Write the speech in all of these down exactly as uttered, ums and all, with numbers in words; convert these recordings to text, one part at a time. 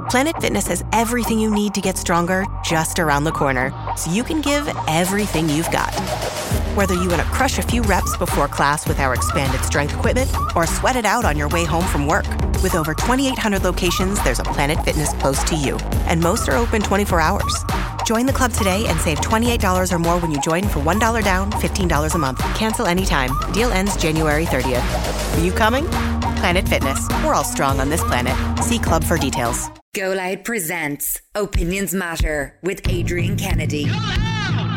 Planet Fitness has everything you need to get stronger just around the corner, so you can give everything you've got. Whether you want to crush a few reps before class with our expanded strength equipment or sweat it out on your way home from work. With over twenty-eight hundred locations, there's a Planet Fitness close to you, and most are open twenty-four hours. Join the club today and save twenty-eight dollars or more when you join for one dollar down, fifteen dollars a month. Cancel anytime. Deal ends January thirtieth. Are you coming? Planet Fitness. We're all strong on this planet. See club for details. Go Loud presents Opinions Matter with Adrian Kennedy. Go loud!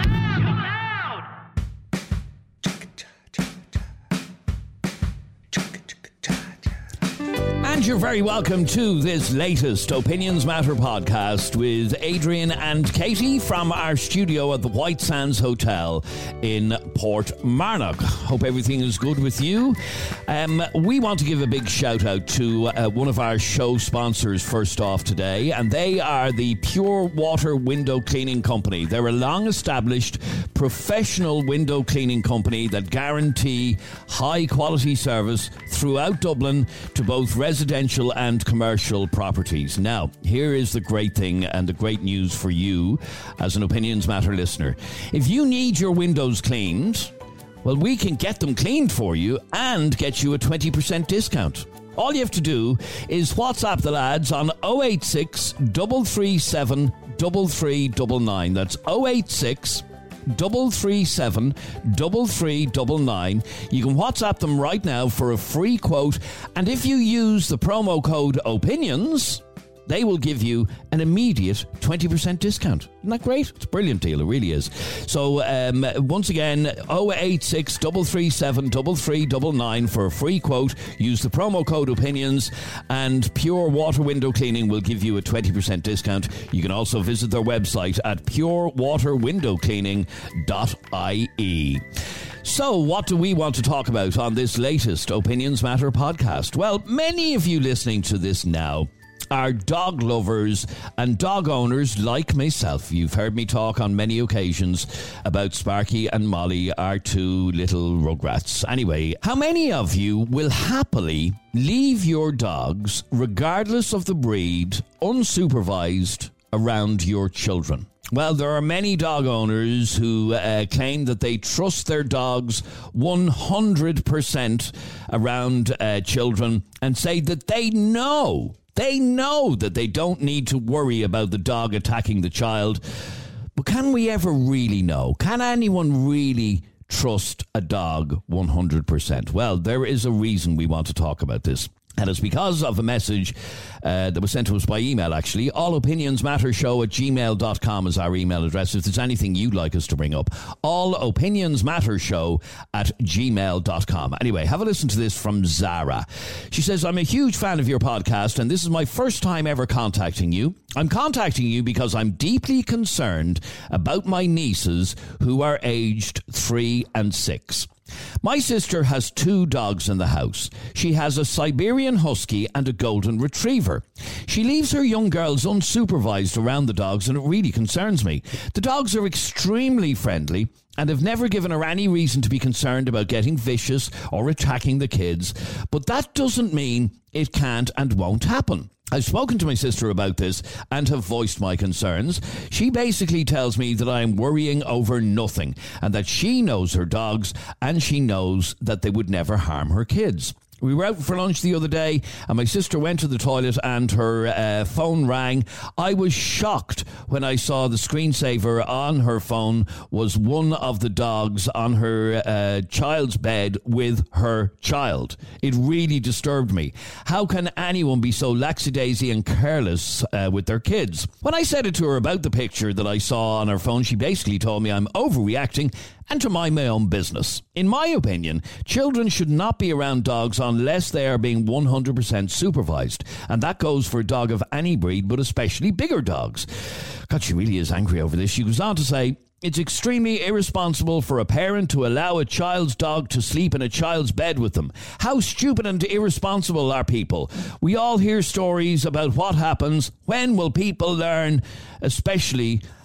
And you're very welcome to this latest Opinions Matter podcast with Adrian and Katie from our studio at the White Sands Hotel in Portmarnock. Hope everything is good with you. Um, we want to give a big shout out to uh, one of our show sponsors first off today, and they are the Pure Water Window Cleaning Company. They're a long established professional window cleaning company that guarantee high quality service throughout Dublin to both residents residential and commercial properties. Now, here is the great thing and the great news for you as an Opinions Matter listener. If you need your windows cleaned, well, we can get them cleaned for you and get you a twenty percent discount. All you have to do is WhatsApp the lads on oh eight six, three three seven, three three nine nine. That's oh eight six, Double three seven double three double nine. You can WhatsApp them right now for a free quote, and if you use the promo code OPINIONS, they will give you an immediate twenty percent discount. Isn't that great? It's a brilliant deal, it really is. So um, once again, oh eight six, three three seven, three three nine nine for a free quote. Use the promo code OPINIONS and Pure Water Window Cleaning will give you a twenty percent discount. You can also visit their website at pure water window cleaning dot I E. So, what do we want to talk about on this latest Opinions Matter podcast? Well, many of you listening to this now are dog lovers and dog owners like myself. You've heard me talk on many occasions about Sparky and Molly, our two little rugrats. Anyway, how many of you will happily leave your dogs, regardless of the breed, unsupervised around your children? Well, there are many dog owners who uh, claim that they trust their dogs one hundred percent around uh, children and say that they know They know that they don't need to worry about the dog attacking the child. But can we ever really know? Can anyone really trust a dog one hundred percent? Well, there is a reason we want to talk about this. And it's because of a message uh, that was sent to us by email, actually. all opinions matter show at gmail dot com is our email address. If there's anything you'd like us to bring up, all opinions matter show at gmail dot com. Anyway, have a listen to this from Zara. She says, I'm a huge fan of your podcast, and this is my first time ever contacting you. I'm contacting you because I'm deeply concerned about my nieces who are aged three and six. My sister has two dogs in the house. She has a Siberian Husky and a Golden Retriever. She leaves her young girls unsupervised around the dogs, and it really concerns me. The dogs are extremely friendly and have never given her any reason to be concerned about getting vicious or attacking the kids. But that doesn't mean it can't and won't happen. I've spoken to my sister about this and have voiced my concerns. She basically tells me that I'm worrying over nothing and that she knows her dogs and she knows that they would never harm her kids. We were out for lunch the other day and my sister went to the toilet and her uh, phone rang. I was shocked when I saw the screensaver on her phone was one of the dogs on her uh, child's bed with her child. It really disturbed me. How can anyone be so lackadaisy and careless uh, with their kids? When I said it to her about the picture that I saw on her phone, she basically told me I'm overreacting and to mind my own business. In my opinion, children should not be around dogs unless they are being one hundred percent supervised. And that goes for a dog of any breed, but especially bigger dogs. God, she really is angry over this. She goes on to say, it's extremely irresponsible for a parent to allow a child's dog to sleep in a child's bed with them. How stupid and irresponsible are people? We all hear stories about what happens. When will people learn, especially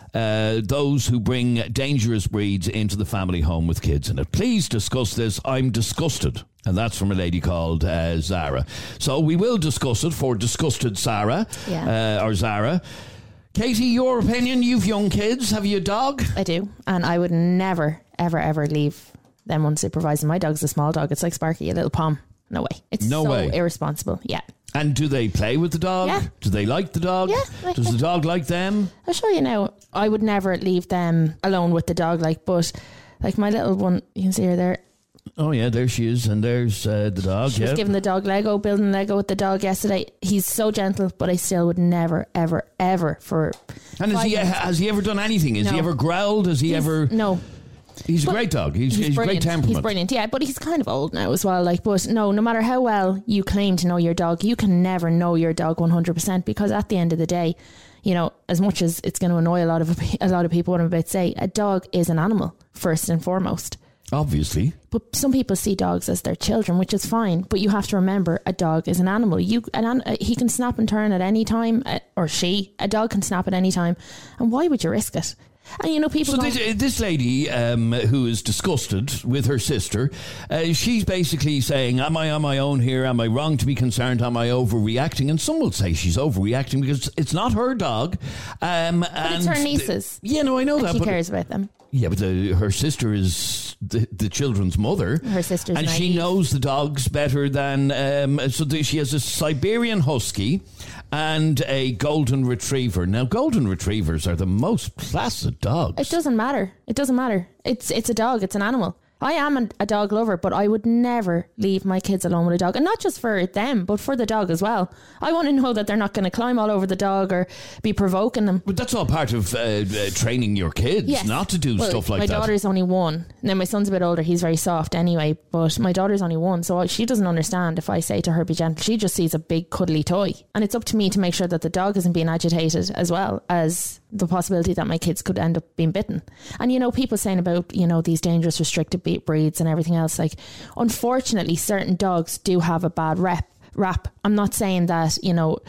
uh, those who bring dangerous breeds into the family home with kids in it. Please discuss this. I'm disgusted. And that's from a lady called uh, Zara. So we will discuss it for Disgusted Sarah, yeah. uh, or Zara. Katie, your opinion? You've young kids. Have you a dog? I do. And I would never, ever, ever leave them unsupervised. My dog's a small dog. It's like Sparky, a little pom. No way. It's no so way. irresponsible. Yeah. And do they play with the dog? Yeah. Do they like the dog? Yeah. Like Does it. the dog like them? I'll show you now. I would never leave them alone with the dog, like, but like my little one, you can see her there. Oh yeah, there she is, and there's uh, the dog. She yeah. was giving the dog Lego, building Lego with the dog yesterday. He's so gentle, but I still would never, ever, ever for. And has he, has he ever done anything? Has no. he ever growled? Has he he's, ever? No. He's but a great dog. He's, he's, he's great temperament. He's brilliant, yeah, but he's kind of old now as well. Like, but no, no matter how well you claim to know your dog, you can never know your dog one hundred percent, because at the end of the day, you know, as much as it's going to annoy a lot of a lot of people what I'm about to say, a dog is an animal first and foremost. Obviously. But some people see dogs as their children, which is fine. But you have to remember, a dog is an animal. You, an, an, he can snap and turn at any time, uh, or she. A dog can snap at any time. And why would you risk it? And you know, people. So this, this lady um, who is disgusted with her sister, uh, she's basically saying, "Am I on my own here? Am I wrong to be concerned? Am I overreacting?" And some will say she's overreacting because it's not her dog. Um, but and it's her nieces. The, yeah, no, I know and that. She but cares about them. Yeah, but the, her sister is the, the children's mother. Her sister's and naive. She knows the dogs better than... Um, so the, she has a Siberian Husky and a Golden Retriever. Now, Golden Retrievers are the most placid dogs. It doesn't matter. It doesn't matter. It's it's a dog. It's an animal. I am a, a dog lover, but I would never leave my kids alone with a dog. And not just for them, but for the dog as well. I want to know that they're not going to climb all over the dog or be provoking them. But that's all part of uh, uh, training your kids, yes. not to do well, stuff like my that. My daughter's only one. Now, my son's a bit older. He's very soft anyway, but my daughter's only one. So she doesn't understand if I say to her, be gentle. She just sees a big cuddly toy. And it's up to me to make sure that the dog isn't being agitated, as well as the possibility that my kids could end up being bitten. And, you know, people saying about, you know, these dangerous restricted breeds and everything else, like, unfortunately, certain dogs do have a bad rep, rap. I'm not saying that, you know,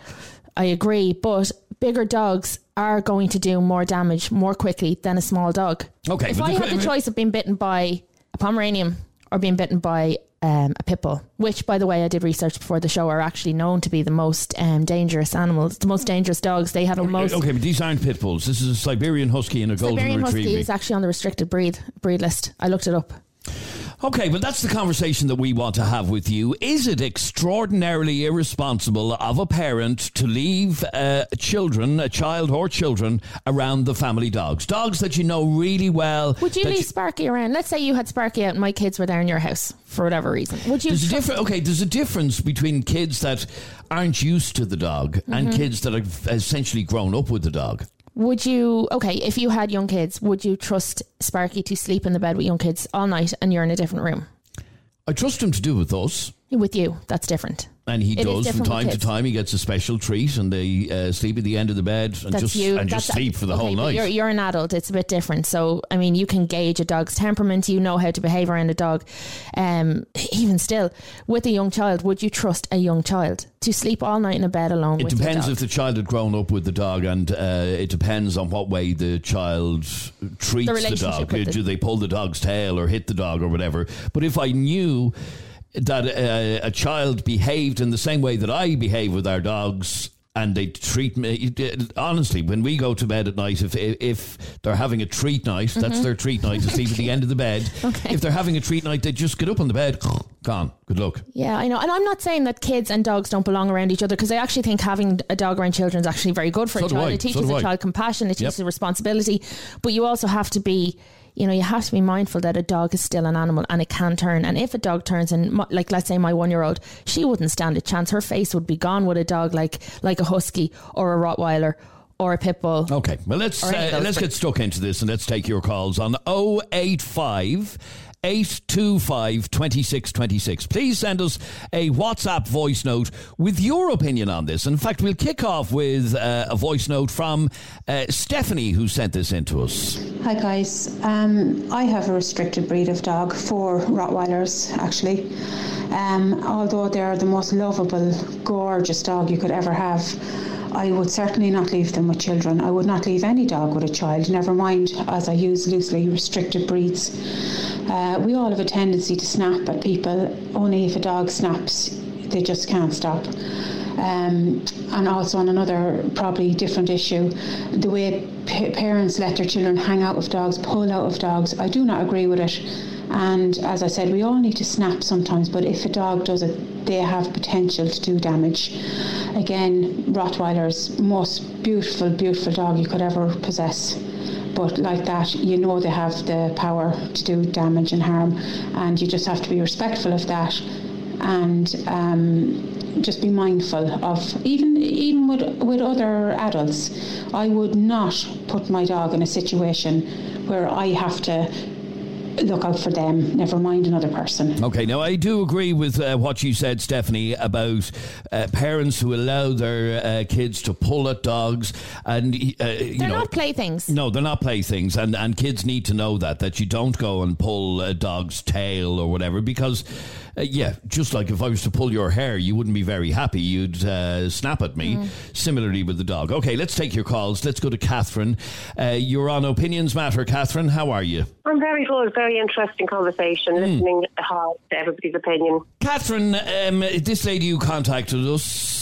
I agree, but bigger dogs are going to do more damage more quickly than a small dog. Okay. If I had the choice of being bitten by a Pomeranian or being bitten by um, a pit bull, which, by the way, I did research before the show, are actually known to be the most um, dangerous animals, the most dangerous dogs. They have the most... Okay, but these aren't pit bulls. This is a Siberian Husky and a Golden Siberian Retriever. Husky is actually on the restricted breed breed list. I looked it up. Okay, but that's the conversation that we want to have with you. Is it extraordinarily irresponsible of a parent to leave uh, children, a child or children, around the family dogs? Dogs that you know really well. Would you leave you, Sparky around? Let's say you had Sparky out and my kids were there in your house for whatever reason. Would you? There's a difference. Okay, there's a difference between kids that aren't used to the dog mm-hmm. and kids that have essentially grown up with the dog. Would you, okay, if you had young kids, would you trust Sparky to sleep in the bed with young kids all night and you're in a different room? I trust him to do with us. With you, that's different. And he It does is from time different with to kids. time. He gets a special treat and they uh, sleep at the end of the bed and That's just you. and just That's- sleep for the okay, whole but night. You're, you're an adult. It's a bit different. So, I mean, you can gauge a dog's temperament. You know how to behave around a dog. Um, even still, with a young child, would you trust a young child to sleep all night in a bed alone It with your depends dog? if the child had grown up with the dog, and uh, it depends on what way the child treats the, relationship dog. with the- Do they pull the dog's tail or hit the dog or whatever? But if I knew that uh, a child behaved in the same way that I behave with our dogs, and they treat me honestly, when we go to bed at night, if if they're having a treat night, mm-hmm. that's their treat night to sleep at the end of the bed. Okay. If they're having a treat night, they just get up on the bed, gone. Good luck. Yeah, I know. And I'm not saying that kids and dogs don't belong around each other, because I actually think having a dog around children is actually very good for So a do child. I. It teaches So do a I. child compassion. It teaches Yep. responsibility. But you also have to be, you know, you have to be mindful that a dog is still an animal and it can turn. And if a dog turns, and my, like, let's say my one-year-old, she wouldn't stand a chance. Her face would be gone with a dog like like a husky or a Rottweiler or a pit bull. Okay, well, let's Or any of uh, those let's breeds. get stuck into this and let's take your calls on oh eight five, eight two five, two six two six. Please send us a WhatsApp voice note with your opinion on this. In fact, we'll kick off with uh, a voice note from uh, Stephanie, who sent this in to us. Hi guys, um, I have a restricted breed of dog, four Rottweilers actually. Um, although they're the most lovable, gorgeous dog you could ever have, I would certainly not leave them with children. I would not leave any dog with a child, never mind as I use loosely restricted breeds. Uh, we all have a tendency to snap at people, only if a dog snaps, they just can't stop. Um, and also on another probably different issue, the way p- parents let their children hang out with dogs, pull out of dogs, I do not agree with it. And as I said, we all need to snap sometimes, but if a dog does it, they have potential to do damage. Again, Rottweilers, most beautiful, beautiful dog you could ever possess. But like that, you know they have the power to do damage and harm, and you just have to be respectful of that, and um, just be mindful of, even even with, with other adults, I would not put my dog in a situation where I have to look out for them, never mind another person. Okay, now I do agree with uh, what you said, Stephanie, about uh, parents who allow their uh, kids to pull at dogs, and uh, you they're know, not playthings. No, they're not playthings, and and kids need to know that that you don't go and pull a dog's tail or whatever, because uh, yeah, just like if I was to pull your hair, you wouldn't be very happy. You'd uh, snap at me. Mm. Similarly with the dog. Okay, let's take your calls. Let's go to Catherine. Uh, you're on Opinions Matter. Catherine, how are you? I'm very good. Very interesting conversation. Mm. Listening hard to everybody's opinion. Catherine, um, this lady who contacted us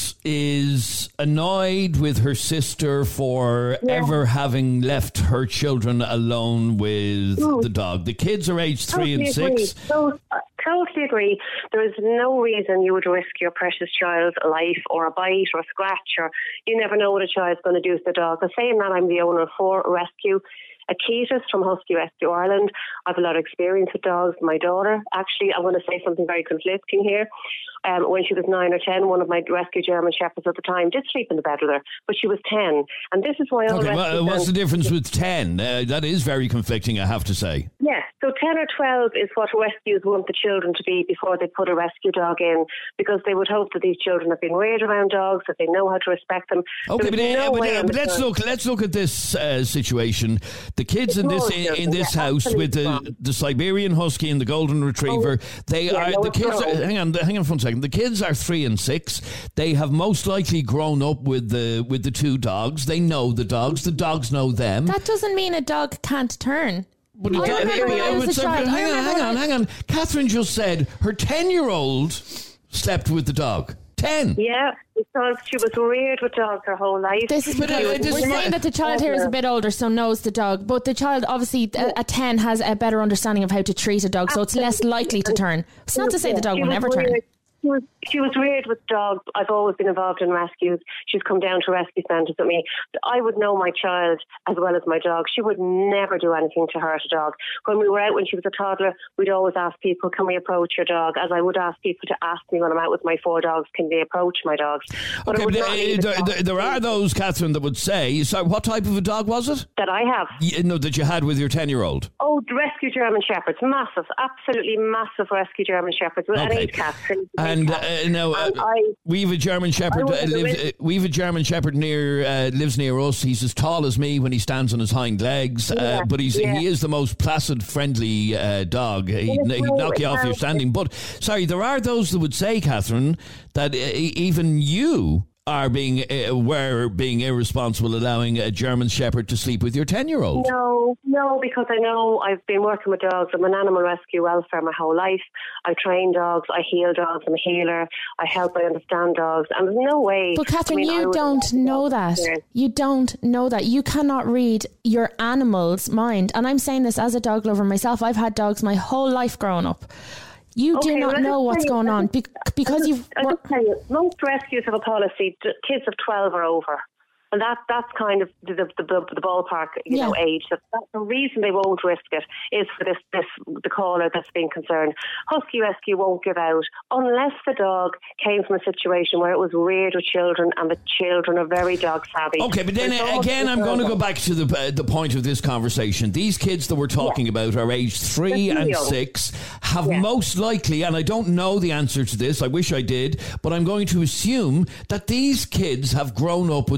is annoyed with her sister for yeah. ever having left her children alone with mm. the dog. The kids are aged three totally and six. So, uh, totally agree. There is no reason you would risk your precious child's life or a bite or a scratch, or you never know what a child's going to do to the dog. I'm saying that I'm the owner of four rescue. Akitas from Husky Rescue Ireland. I have a lot of experience with dogs. My daughter, actually, I want to say something very conflicting here. Um, when she was nine or ten, one of my rescue German Shepherds at the time did sleep in the bed with her, but she was ten. And this is why... Okay, well, what's the difference with ten? Uh, that is very conflicting, I have to say. Yes, so ten or twelve is what rescues want the children to be before they put a rescue dog in, because they would hope that these children have been reared around dogs, that they know how to respect them. Okay, but, no uh, but, uh, but let's look let's look at this uh, situation. The kids it's in this in, in this yeah, house with the, the Siberian Husky and the Golden Retriever, oh, they yeah, are no, the kids are, hang on hang on for a second. The kids are three and six. They have most likely grown up with the with the two dogs. They know the dogs. The dogs know them. That doesn't mean a dog can't turn. But it, it, it, it, hang on, hang on, hang on. Catherine just said her ten-year-old slept with the dog. Ten. Yeah, because she was reared with dogs her whole life. This is, but, uh, we're saying right. that the child here is a bit older, so knows the dog. But the child, obviously, yeah. at ten, has a better understanding of how to treat a dog, Absolutely. So it's less likely to turn. It's not to say the dog will never turn. She was, she was reared with dogs. I've always been involved in rescues. She's come down to rescue centres with me. I would know my child as well as my dog. She would never do anything to hurt a dog. When we were out when she was a toddler, we'd always ask people, can we approach your dog? As I would ask people to ask me when I'm out with my four dogs, can they approach my dogs? But okay, but uh, there, there are those, Catherine, that would say, so what type of a dog was it? That I have. You, no, that you had with your ten-year-old? Oh, the rescue German Shepherds. Massive, absolutely massive rescue German Shepherds with okay. an eight cats. And uh, now, Uh, I, we've a German Shepherd. Uh, lives, uh, we've a German Shepherd near uh, lives near us. He's as tall as me when he stands on his hind legs, uh, yeah, but he's yeah. he is the most placid, friendly uh, dog. He, he'd knock you off your standing. But sorry, there are those that would say, Catherine, that uh, even you are being uh, were being irresponsible, allowing a German Shepherd to sleep with your ten-year-old. No, no, because I know I've been working with dogs. I'm an animal rescue welfare my whole life. I train dogs, I heal dogs, I'm a healer, I help, I understand dogs, and there's no way... But Catherine, I mean, you don't know that. There. You don't know that. You cannot read your animal's mind. And I'm saying this as a dog lover myself. I've had dogs my whole life growing up. You okay, do not well, know what's going on be- because you've... I'll just tell you, most rescues have a policy, kids of twelve or over. And that that's kind of the the, the, the ballpark, you yeah. know, age. That, that's the reason they won't risk it is for this, this the caller that's being concerned. Husky Rescue won't give out unless the dog came from a situation where it was reared with children and the children are very dog savvy. Okay, but then uh, again, I'm going to go back to the uh, the point of this conversation. These kids that we're talking yeah. about are aged three and young. six, have yeah. most likely, and I don't know the answer to this, I wish I did, but I'm going to assume that these kids have grown up with the two dogs.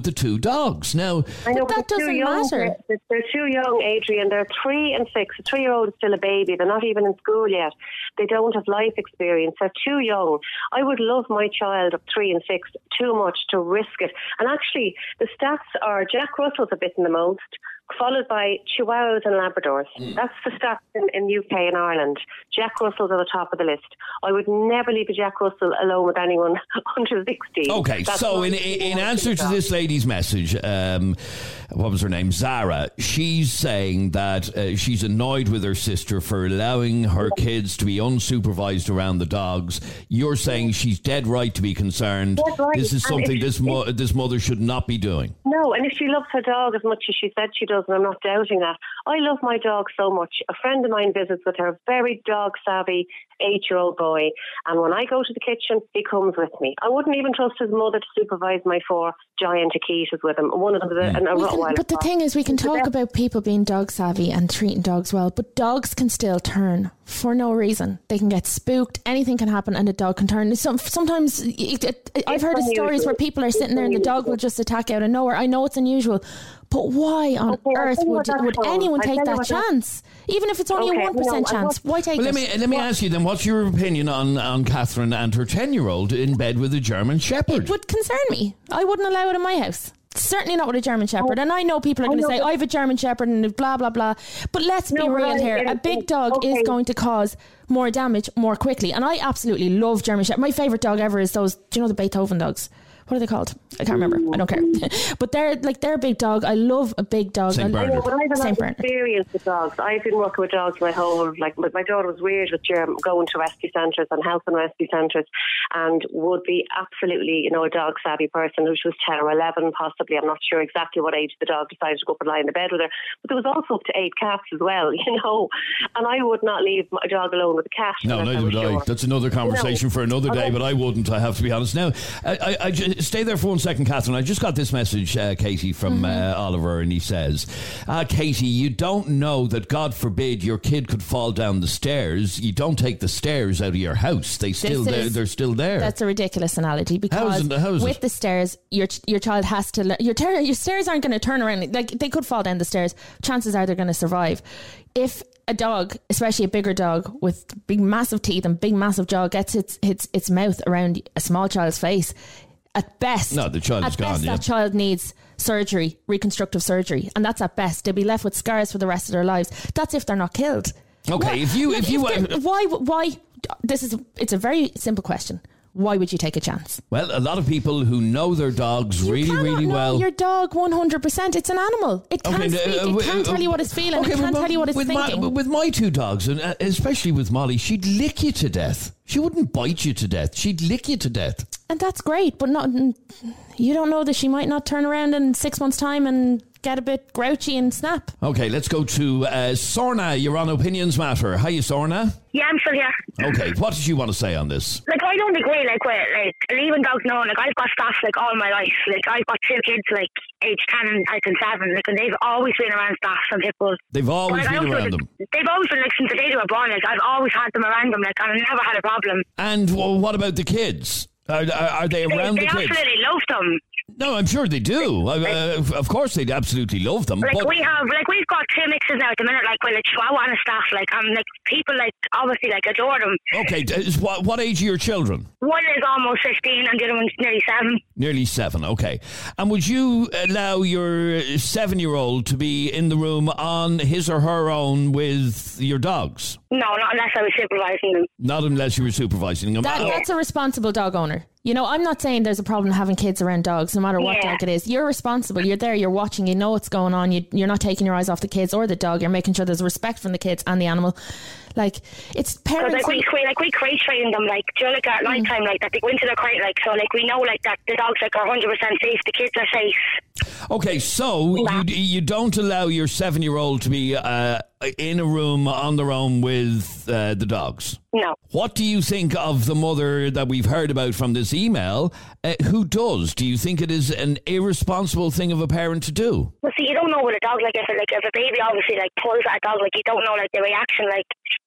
dogs. Now, I know, but that they're doesn't too young. matter. They're, they're too young, Adrian. They're three and six. A three-year-old is still a baby. They're not even in school yet. They don't have life experience. They're too young. I would love my child of three and six too much to risk it. And actually, the stats are Jack Russell's a bitten the most, followed by Chihuahuas and Labradors. Mm. That's the stats in, in U K and Ireland. Jack Russell's at the top of the list. I would never leave a Jack Russell alone with anyone under sixty. Okay, That's so in, in answer to this lady's message, um, what was her name? Zara. She's saying that uh, she's annoyed with her sister for allowing her kids to be unsupervised around the dogs. You're saying she's dead right to be concerned. Right. This is something this mo- this mother should not be doing. No, and if she loves her dog as much as she said she does, and I'm not doubting that. I love my dog so much. A friend of mine visits with her, very dog-savvy eight-year-old boy, and when I go to the kitchen, he comes with me. I wouldn't even trust his mother to supervise my four giant Akitas with him. One of them is a, mm. a can, Rottweiler. But the thing is, we can talk about people being dog-savvy and treating dogs well, but dogs can still turn for no reason. They can get spooked, anything can happen, and a dog can turn. Some, sometimes, it, it, I've heard of stories where people are sitting there and the dog will just attack out of nowhere. I know it's unusual, but why on okay, earth would would anyone take that chance? Even if it's only okay, a one percent no, chance, why take well, it? Let me, let me ask you then, what's your opinion on, on Catherine and her ten-year-old in bed with a German Shepherd? It would concern me. I wouldn't allow it in my house. Certainly not with a German Shepherd. And I know people are going to say, I have a German Shepherd and blah, blah, blah. But let's no, be real I, here. A big dog okay. is going to cause more damage more quickly. And I absolutely love German Shepherd. My favourite dog ever is those, do you know the Beethoven dogs? What are they called? I can't remember. I don't care. But they're like they're a big dog. I love a big dog. Saint Bernard. But I have a lot of experience with dogs. I've been working with dogs my whole like my daughter was weird with Germ, going to rescue centres and helping rescue centres, and would be absolutely you know a dog savvy person who she was ten or eleven possibly. I'm not sure exactly what age the dog decided to go up and lie in the bed with her. But there was also up to eight cats as well, you know. And I would not leave my dog alone with a cat. No, neither would I. That's another conversation you know, for another day. Okay. But I wouldn't. I have to be honest. Now, I, I, I just stay there for one second. Catherine, I just got this message, uh, Katie, from mm-hmm. uh, Oliver, and he says, uh, Katie, you don't know that, God forbid, your kid could fall down the stairs. You don't take the stairs out of your house. They still is, they're, they're still there. That's a ridiculous analogy because how is it, how is with it? the stairs, your your child has to, your, ter- your stairs aren't going to turn around. Like they could fall down the stairs. Chances are they're going to survive. If a dog, especially a bigger dog with big massive teeth and big massive jaw, gets its its, its mouth around a small child's face, at best, no, the child at is gone, best yeah. that child needs surgery, reconstructive surgery, and that's at best. They'll be left with scars for the rest of their lives. That's if they're not killed. Okay, what, if you if you if why why this is it's a very simple question. Why would you take a chance? Well, a lot of people who know their dogs you really, really know well. Your dog one hundred percent. It's an animal. It can't okay, speak. Uh, it can't uh, tell you what it's feeling. Okay, it can't with, tell you what it's with thinking. My, with my two dogs, and especially with Molly, she'd lick you to death. She wouldn't bite you to death. She'd lick you to death. And that's great, but not. You don't know that she might not turn around in six months' time and get a bit grouchy and snap. Okay, let's go to uh, Sorna. You're on Opinions Matter. Hiya, Sorna. Yeah, I'm still here. Okay, what did you want to say on this? Like, I don't agree, like, with, like, leaving dogs alone. Like, I've got staff, like, all my life. Like, I've got two kids, like, age ten and I think seven. Like, and they've always been around staff and people. They've always like, been around like, them? They've always been, like, since the day they were born. Like, I've always had them around them, like, and I've never had a problem. And well, what about the kids? Are, are, are they around they, the they kids? They absolutely love them. No, I'm sure they do. Uh, of course, they'd absolutely love them. Like but we have, like we've got two mixes now at the minute. Like with a Chihuahua and a staff. Like and like people, like obviously, like adore them. Okay, what what age are your children? One is almost fifteen, and the other one's nearly seven. Nearly seven. Okay. And would you allow your seven-year-old to be in the room on his or her own with your dogs? No, not unless I was supervising them. Not unless you were supervising them. That, that's a responsible dog owner. You know, I'm not saying there's a problem having kids around dogs, no matter what yeah. dog it is. You're responsible. You're there. You're watching. You know what's going on. You, you're not taking your eyes off the kids or the dog. You're making sure there's respect from the kids and the animal. Like, it's parents. Like we, we, like we crate train them, like, do you know, like at night time, like that they go into the crate, like, so, like, we know, like, that the dogs, like, are one hundred percent safe. The kids are safe. Okay, so you, you don't allow your seven-year-old to be uh, in a room on their own with uh, the dogs? No. What do you think of the mother that we've heard about from this email uh, who does? Do you think it is an irresponsible thing of a parent to do? Well, see, you don't know what a dog, like, if, like, if a baby obviously, like, pulls at a dog, like, you don't know, like, the reaction, like,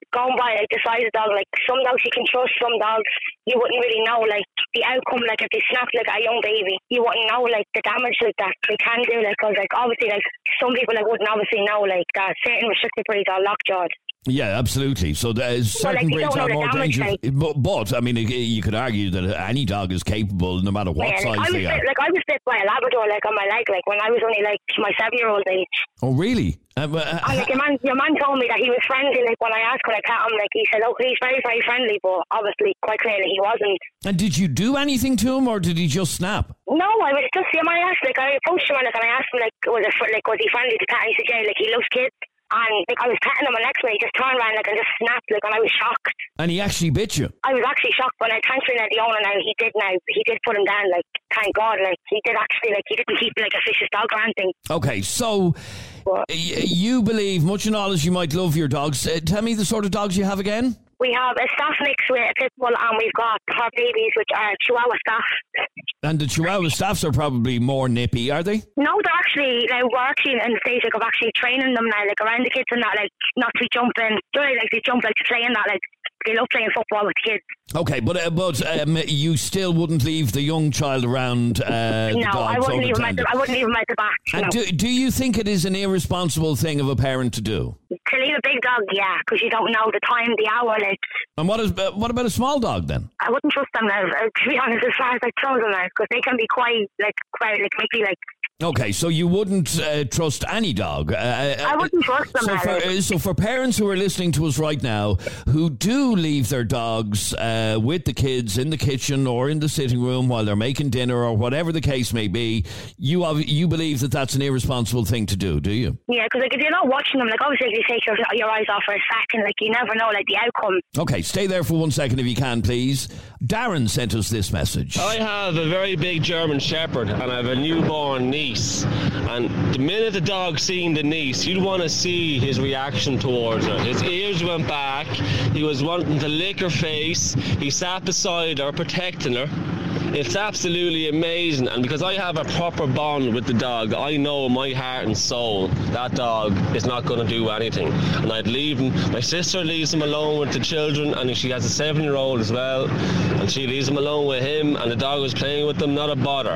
going by like the size of the dog, like some dogs you can trust, some dogs you wouldn't really know like the outcome. Like if they snap like a young baby, you wouldn't know like the damage like that they can do. Like because like obviously like some people like wouldn't obviously know like that certain restricted breeds are lockjawed. Yeah, absolutely. So uh, certain well, like, breeds are more damage, dangerous. like, but, but, I mean, you could argue that any dog is capable, no matter what yeah, size like, I they was are. bit, like I was bit by a Labrador, like on my leg, like when I was only like my seven-year-old age. Oh, really? Uh, uh, and, like, your man, your man told me that he was friendly. Like when I asked, could I pet him? Like he said, "Oh, he's very, very friendly," but obviously, quite clearly, he wasn't. And did you do anything to him, or did he just snap? No, I was just. Yeah, I asked, like I approached him, like, and I asked him, like, was it like was he friendly to pet? And he said, "Yeah, like he loves kids." And like I was petting him, and next minute he just turned around like and just snapped, like, and I was shocked. And he actually bit you? I was actually shocked, but like, thankfully now the owner now he did now he did put him down. Like thank God, like he did actually like he didn't keep like a vicious dog or anything. Okay, so but, y- you believe, much in all as you might love your dogs, uh, tell me the sort of dogs you have again. We have a staff mix with a pit bull, and we've got her babies, which are Chihuahua staff. And the Chihuahua staffs are probably more nippy, are they? No, they're actually, like, we're actually in the stage like, of actually training them now, like around the kids and that, like not to be jumping. They're like they jump like to play in that, like they love playing football with the kids. Okay, but uh, but um, you still wouldn't leave the young child around uh, the no, dogs I wouldn't leave him at the, I wouldn't leave him at the back. And no. do, do you think it is an irresponsible thing of a parent to do? To leave a big dog, yeah, because you don't know the time, the hour, like. And what is uh, what about a small dog then? I wouldn't trust them now, uh, to be honest, as far as I throw them now, because they can be quite, like, quite, like, maybe, like. Okay, so you wouldn't uh, trust any dog. Uh, I wouldn't trust them. So for, uh, so for parents who are listening to us right now, who do leave their dogs uh, with the kids in the kitchen or in the sitting room while they're making dinner or whatever the case may be, you have, you believe that that's an irresponsible thing to do, do you? Yeah, because like if you're not watching them, like obviously if you take your, your eyes off for a second, like you never know like the outcome. Okay, stay there for one second if you can, please. Darren sent us this message. I have a very big German Shepherd and I have a newborn niece. And the minute the dog seen the niece, you'd want to see his reaction towards her. His ears went back. He was wanting to lick her face. He sat beside her, protecting her. It's absolutely amazing. And because I have a proper bond with the dog, I know in my heart and soul that dog is not going to do anything. And I'd leave him. My sister leaves him alone with the children, and she has a seven-year-old as well. And she leaves him alone with him, and the dog was playing with them, not a bother.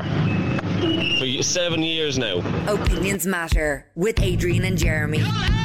For seven years now. Opinions Matter with Adrian and Jeremy.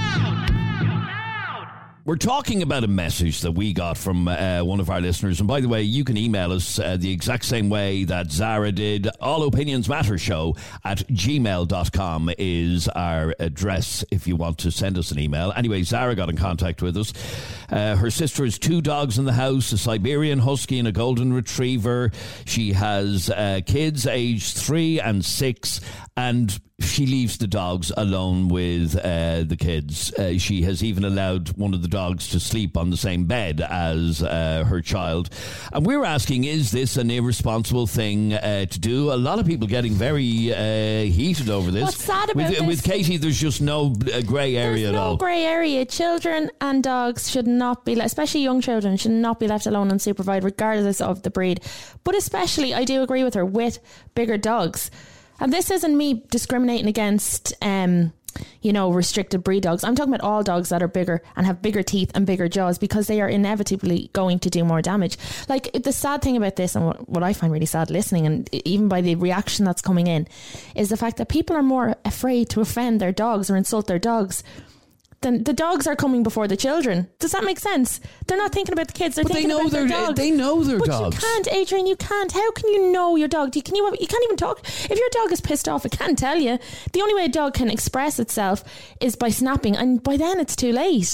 We're talking about a message that we got from uh, one of our listeners. And by the way, you can email us uh, the exact same way that Zara did. All Opinions Matter Show at gmail dot com is our address if you want to send us an email. Anyway, Zara got in contact with us. Uh, her sister has two dogs in the house, a Siberian Husky and a Golden Retriever. She has uh, kids aged three and six, and she leaves the dogs alone with uh, the kids. Uh, she has even allowed one of the dogs to sleep on the same bed as uh, her child. And we're asking, is this an irresponsible thing uh, to do? A lot of people getting very uh, heated over this. What's sad about with, this? With Katie, there's just no uh, grey area There's at no all. grey area. Children and dogs should not be, especially young children, should not be left alone unsupervised, regardless of the breed. But especially, I do agree with her, with bigger dogs. And this isn't me discriminating against, um, you know, restricted breed dogs. I'm talking about all dogs that are bigger and have bigger teeth and bigger jaws, because they are inevitably going to do more damage. Like, the sad thing about this, and what, what I find really sad listening, and even by the reaction that's coming in, is the fact that people are more afraid to offend their dogs or insult their dogs. Then the dogs are coming before the children. Does that make sense? They're not thinking about the kids. They're But they thinking know about their their dogs. they know their but dogs. you can't, Adrian. You can't. How can you know your dog? You can you you can't even talk. If your dog is pissed off, it can't tell you. The only way a dog can express itself is by snapping, and by then it's too late.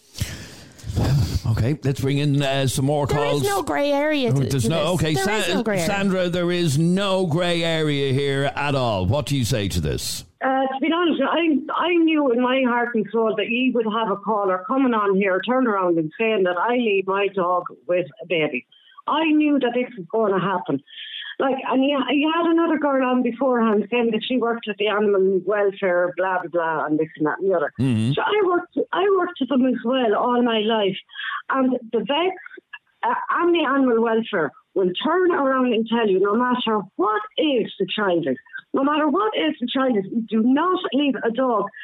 Okay, let's bring in uh, some more There calls. is no grey area. To, There's to no this. okay, There Sa- is no grey area. Sandra. There is no grey area here at all. What do you say to this? Uh, to be honest, I I knew in my heart and soul that you would have a caller coming on here, turn around and saying that I leave my dog with a baby. I knew that this was going to happen. Like, and you, you had another girl on beforehand saying that she worked at the animal welfare, blah blah blah, and this and that and the other. Mm-hmm. So I worked, I worked with them as well all my life, and the vets uh, and the animal welfare will turn around and tell you, no matter what age the child is, no matter what age the child is, do not leave a dog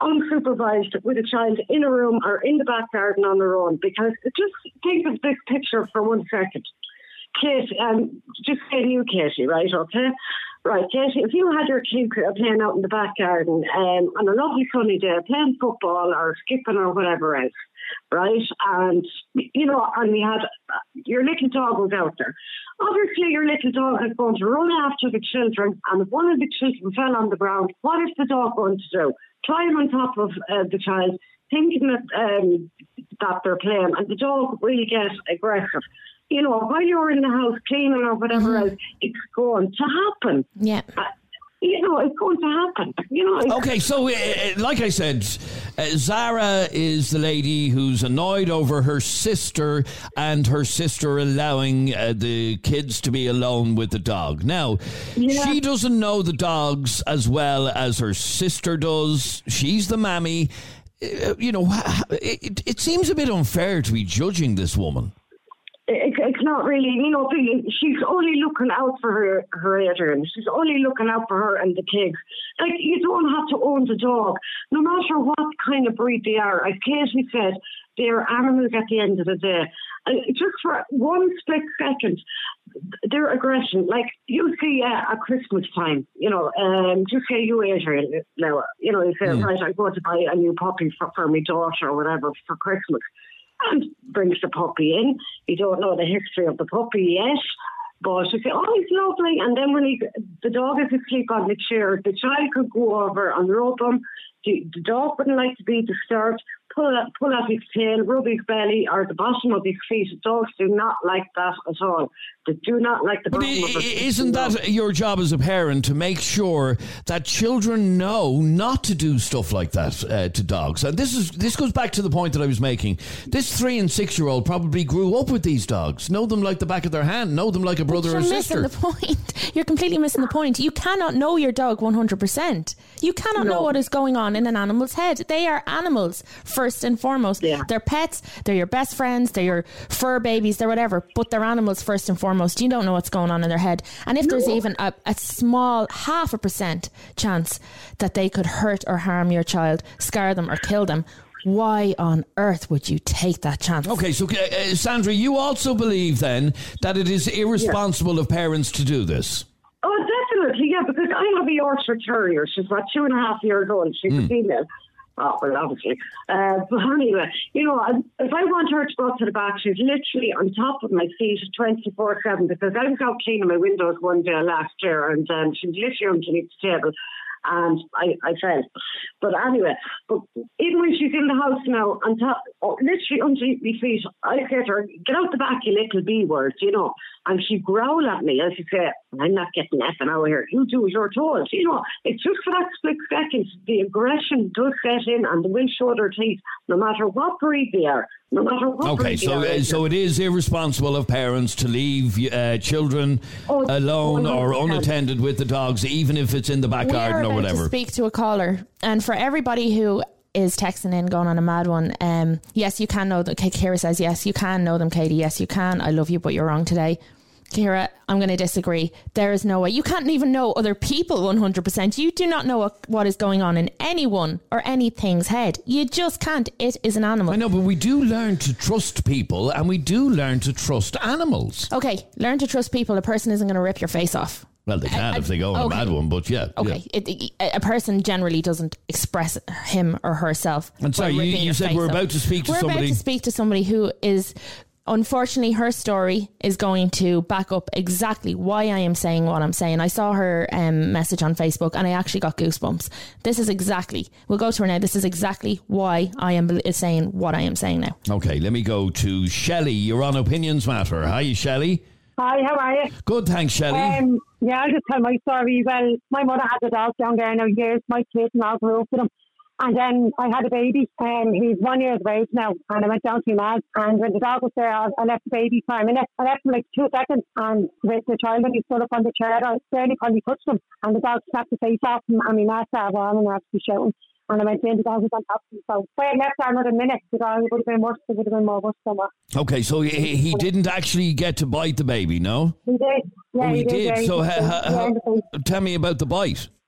unsupervised with a child in a room or in the back garden on their own. Because just think of this picture for one second. Kate, um, just say you, Katie, right, okay? Right, Katie, if you had your kids playing out in the back garden um, on a lovely sunny day, playing football or skipping or whatever else, right, and, you know, and we had, uh, your little dog was out there. Obviously, your little dog is going to run after the children, and if one of the children fell on the ground, what is the dog going to do? Climb on top of uh, the child, thinking that, um, that they're playing, and the dog will get aggressive. You know, while you're in the house cleaning or whatever mm-hmm. else, it's going to happen. Yeah. Uh, you know, it's going to happen. You know. Okay, so uh, like I said, uh, Zara is the lady who's annoyed over her sister and her sister allowing uh, the kids to be alone with the dog. Now, yeah. she doesn't know the dogs as well as her sister does. She's the mammy. Uh, you know, it, it seems a bit unfair to be judging this woman. It, it's not really, you know, she's only looking out for her, her Adrian. She's only looking out for her and the kids. Like, you don't have to own the dog, no matter what kind of breed they are. As Katie said, they're animals at the end of the day. And just for one split second, their aggression, like you see uh, at Christmas time, you know, um, just say you, Adrian, now, you know, you say, mm. right, I go to buy a new puppy for, for my daughter or whatever for Christmas. And brings the puppy in. You don't know the history of the puppy yet, but you say, oh, he's lovely. And then when he, the dog is asleep on the chair, the child could go over and rub him. The, the dog wouldn't like to be disturbed. Pull at, pull at his tail, rub his belly or the bottom of his feet. Dogs do not like that at all. They do not like the bottom but of their feet. Isn't that your job as a parent, to make sure that children know not to do stuff like that uh, to dogs? And this is this goes back to the point that I was making. This three and six year old probably grew up with these dogs, know them like the back of their hand, know them like a brother but or you're sister. Missing the point. You're completely missing the point. You cannot know your dog one hundred percent. You cannot no. know what is going on in an animal's head. They are animals first and foremost. Yeah. They're pets, they're your best friends, they're your fur babies, they're whatever, but they're animals first and foremost. You don't know what's going on in their head. And if no. there's even a, a small half a percent chance that they could hurt or harm your child, scar them or kill them, why on earth would you take that chance? Okay, so uh, Sandra, you also believe then that it is irresponsible yeah. of parents to do this? Oh, definitely, yeah, because I have a Yorkshire Terrier. She's about two and a half years old. She's mm. a female. Oh, well, obviously. Uh, but anyway, you know, if I want her to go to the back, she's literally on top of my feet twenty-four seven, because I was out cleaning my windows one day last year, and um, she's literally underneath the table, and I, I fell. But anyway, but even when she's in the house now, on top, oh, literally underneath my feet, I say to her, get out the back, you little B word, you know. And she growl at me, as she say, I'm not getting effing out of here. You do as you're told. You know, it's just for that split second. The aggression does set in, and they will show their teeth, no matter what breed they are. No matter what okay, breed so they are. uh, so it is irresponsible of parents to leave uh, children oh, alone or unattended with the dogs, even if it's in the back we garden or whatever. To speak to a caller, and for everybody who is texting in going on a mad one, um, yes, you can know them. Kira says yes, you can know them. Katie, yes, you can. I love you, but you're wrong today. Kira, I'm going to disagree. There is no way. You can't even know other people one hundred percent. You do not know what, what is going on in anyone or anything's head. You just can't. It is an animal. I know, but we do learn to trust people, and we do learn to trust animals. Okay, learn to trust people. A person isn't going to rip your face off. Well, they can uh, if they go on okay. a mad one, but yeah. Okay, yeah. It, it, a person generally doesn't express him or herself. And sorry, you, you said we're about to speak to we're somebody. We're about to speak to somebody who is... Unfortunately, her story is going to back up exactly why I am saying what I'm saying. I saw her um, message on Facebook and I actually got goosebumps. This is exactly, we'll go to her now. This is exactly why I am saying what I am saying now. Okay, let me go to Shelley. You're on Opinions Matter. Hi, Shelley. Hi, how are you? Good, thanks, Shelley. Um, yeah, I'll just tell my story. Well, my mother had a dog down there now years. My kids and I grew up with him. And then I had a baby, and he's one year of age now, and I went down to Mad, and when the dog was there, I, I left the baby for a minute. I left him like two seconds, and with the child, when he stood up on the chair, I barely probably touched him, and the dog snapped the face off him, and my mouth started on, and I was shouting, and I went in, the dog was on top of him. So if I had left for another minute, the dog would have been worse, it would have been more worse than what. Okay, so he, he didn't actually get to bite the baby, no? He did. Yeah, oh, he, he did. did. Yeah, so he ha, ha, ha, tell me about the bite.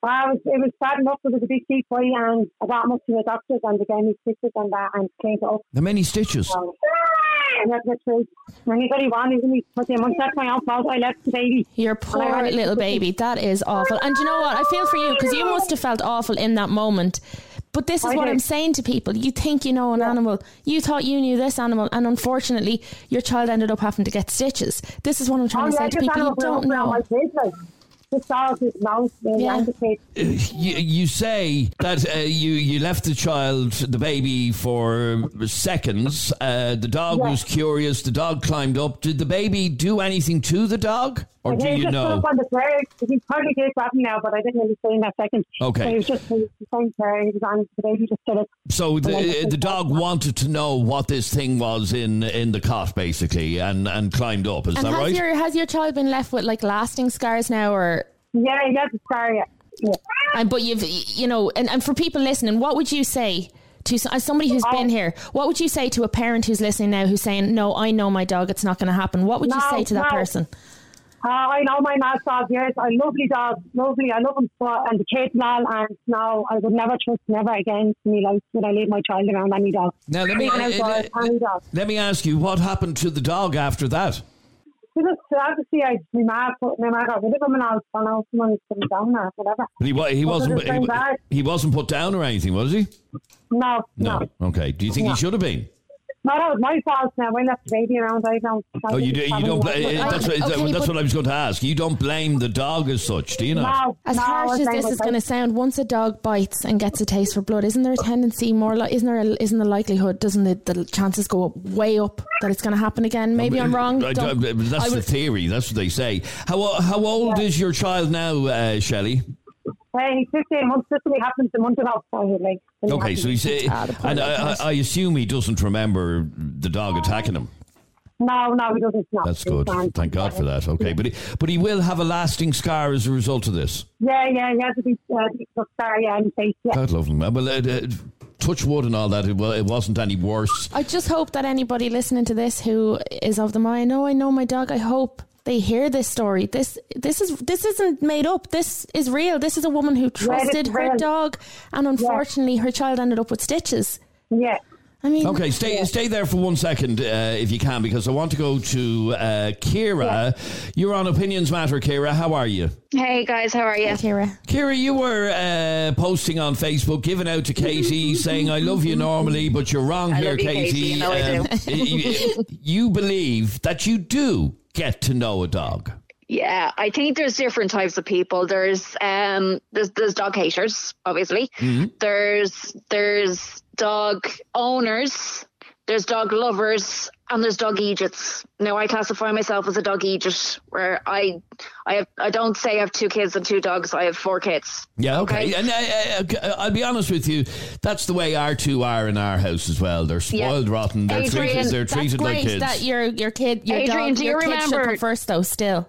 I was, it was starting up, it was a big deep boy, and I got him up to the doctors and they gave me stitches and that and cleaned it up. How many stitches? So, that's the truth. Anybody wanted me put them on, that's my own fault. I left the baby. Your poor little baby. That is awful. And you know what? I feel for you because you must have felt awful in that moment. But this is I what did. I'm saying to people. You think you know an Yeah. animal. You thought you knew this animal. And unfortunately, your child ended up having to get stitches. This is what I'm trying Oh, to yeah, say to this people. You animal don't grew up around know. my kids, like. This dog is mouse, Yeah. You, you say that uh, you, you left the child, the baby, for seconds. Uh, the dog Yeah. was curious. The dog climbed up. Did the baby do anything to the dog? Or do he you just know? stood up on the chair. He's probably did that now, but I didn't really see in that second. Okay. So he was just he was the same chair. He was on the baby just stood up. So And then the, just- the dog wanted to know what this thing was in in the cot, basically, and, and climbed up. Is And that has right? your has your child been left with like lasting scars now, or? Yeah, he has a scar. Yeah. yeah. And but you've you know, and, and for people listening, what would you say to as somebody who's Oh. been here? What would you say to a parent who's listening now, who's saying, "No, I know my dog. It's not going to happen." What would you No, say to that no. person? Uh, I know my ma's dog, yes. I lovely dog, lovely. I love him so, and the kids and all. And no, I would never trust never again in my life would I leave my child around any dog. Now let me Even uh, outdoors, uh, any dog. let me ask you, what happened to the dog after that? Because obviously, I my ma put my ma got rid of him and all. So now someone's put him down or whatever. But he wa- he But wasn't it was he, very bad. he wasn't put down or anything, was he? No, no, No. Okay. Do you think No. he should have been? no. That was my fault. Now I left the baby around. I don't. I Oh, you didn't do, have you don't. any- Bl- I- that's what, okay, that's but- what I was going to ask. You don't blame the dog as such, do you not? No, As no, I harsh was as saying this is myself. going to sound, once a dog bites and gets a taste for blood, isn't there a tendency more? Like, isn't there? A, isn't the likelihood? Doesn't the, the chances go up, way up that it's going to happen again? Maybe I'm wrong. I- I- Don't- that's I the would- theory. That's what they say. How how old is your child now, uh, Shelley? Hey, he's fifteen months. This only happened a month ago. So he, like, didn't Okay, happen. so he's uh, Ah, the poor and little I, cat. I I assume he doesn't remember the dog attacking him. No, no, he doesn't. No, That's He's good. fine. Thank God for that. Okay, but he, but he will have a lasting scar as a result of this. Yeah, yeah, he has a big, uh, big scar, yeah, in his face, yeah. God love him. Well, uh, uh, touch wood and all that. It, wa- it wasn't any worse. I just hope that anybody listening to this who is of the mind, no, I know my dog. I hope they hear this story. This this is this isn't made up. This is real. This is a woman who trusted is her real. dog, and unfortunately, her child ended up with stitches. Yeah. I mean, Okay, stay stay there for one second uh, if you can, because I want to go to uh, Kira. You're on Opinions Matter, Kira. How are you? Hey guys, how are you? Kira. Kira, you were uh, posting on Facebook, giving out to Katie, saying, I love you normally, but you're wrong I here, love you, Katie. Katie. You know I Um, you, you believe that you do get to know a dog. Yeah, I think there's different types of people. There's um there's there's dog haters, obviously. Mm-hmm. There's there's dog owners, there's dog lovers, and there's dog idiots. Now I classify myself as a dog idiot, where I I have I don't say I have two kids and two dogs. I have four kids. Yeah, okay. Okay. And uh, uh, I'll be honest with you, that's the way our two are in our house as well. They're spoiled rotten. They're Adrian, treated, they're That's treated like great kids. that your your kid, your Adrian, dog, do your you kid should remember- come first, though. Still.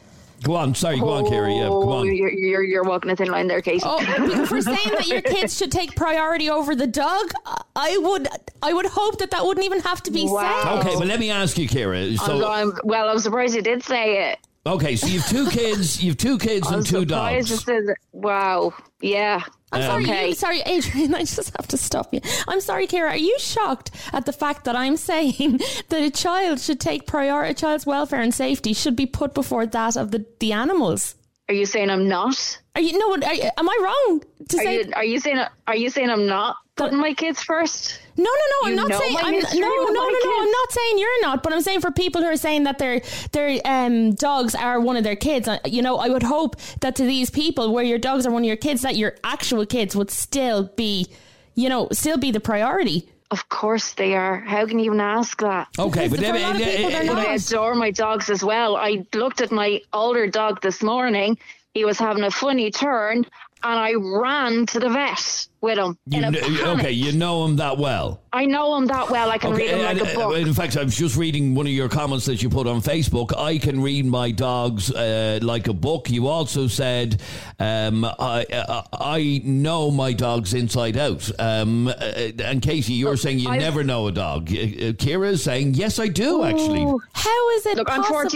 Go on, sorry, go on, Kira. Yeah, go Oh, on. you're, you're you're walking a thin line there, Katie. Oh, because we're saying that your kids should take priority over the dog. I would, I would hope that that wouldn't even have to be Wow. said. Okay, well, let me ask you, Kira. So, I'm, I'm, well, I'm surprised you did say it. okay, so you've two kids, you've two kids I'm and two surprised dogs. you said that. Wow. Yeah. I'm sorry, Okay. you, sorry, Adrian. I just have to stop you. I'm sorry, Kira. Are you shocked at the fact that I'm saying that a child should take priority, a child's welfare and safety should be put before that of the, the animals? Are you saying I'm not? Are you no? Are, you- am I wrong to Are say? you are you saying are you saying I'm not putting my kids first? No, no, no. I'm You not know saying. my I'm, no, history no, with no, my no, no. kids. I'm not saying you're not. But I'm saying for people who are saying that their their um, dogs are one of their kids. uh, You know, I would hope that to these people, where your dogs are one of your kids, that your actual kids would still be, you know, still be the priority. Of course they are. How can you even ask that? Okay, but For a let lot of me- people, they're uh, But I not. adore my dogs as well. I looked at my older dog this morning. He was having a funny turn, and I ran to the vet with him you in a kn- panic. okay, you know him that well. I know him that well. I can read him and, like a uh, book. in fact, I was just reading one of your comments that you put on Facebook. I can read my dogs uh, like a book. You also said, um, I, uh, I know my dogs inside out. Um, uh, and Katie, you're saying you I've- never know a dog. Uh, uh, Kira is saying, yes, I do, actually. How is it Look, I'm possible? forty.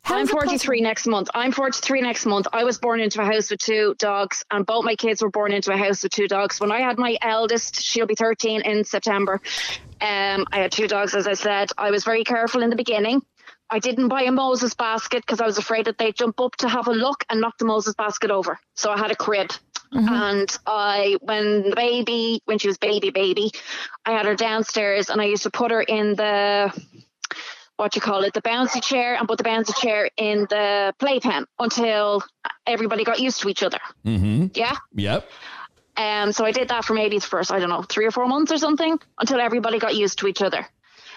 How I'm is it forty-three possible? next month. I'm forty-three next month. I was born into a house with two dogs, and both my kids were born into a house with two dogs. When I had my eldest, she'll be thirteen in September. Um, I had two dogs, as I said. I was very careful in the beginning. I didn't buy a Moses basket because I was afraid that they'd jump up to have a look and knock the Moses basket over. So I had a crib. Mm-hmm. And I, when the baby, when she was baby, baby, I had her downstairs, and I used to put her in the, what you call it, the bouncy chair, and put the bouncy chair in the playpen until everybody got used to each other. Mm-hmm. Yeah? Yep. Um, so I did that for maybe the first, I don't know, three or four months or something, until everybody got used to each other.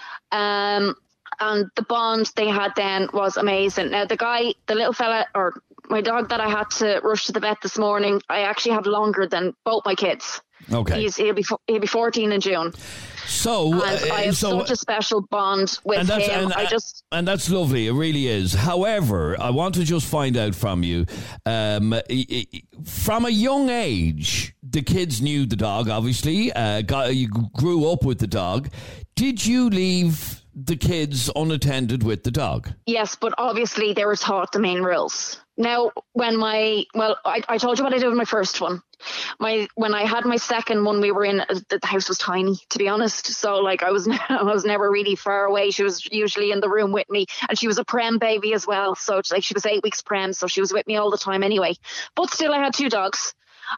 Um, and the bond they had then was amazing. Now, the guy, the little fella, or my dog that I had to rush to the vet this morning, I actually have longer than both my kids. Okay. He's, he'll be he'll be fourteen in June. So, and uh, I have so, such a special bond with and that's, him. and, I just and that's lovely. It really is. However, I want to just find out from you, um, from a young age, the kids knew the dog. Obviously, uh, got, you grew up with the dog. Did you leave the kids unattended with the dog? Yes, but obviously they were taught the main rules. Now, when my, well, I, I told you what I did with my first one. My When I had my second one, we were in, the house was tiny, to be honest. So, like, I was, I was never really far away. She was usually in the room with me. And she was a prem baby as well. So, it's like, she was eight weeks prem. So she was with me all the time anyway. But still, I had two dogs.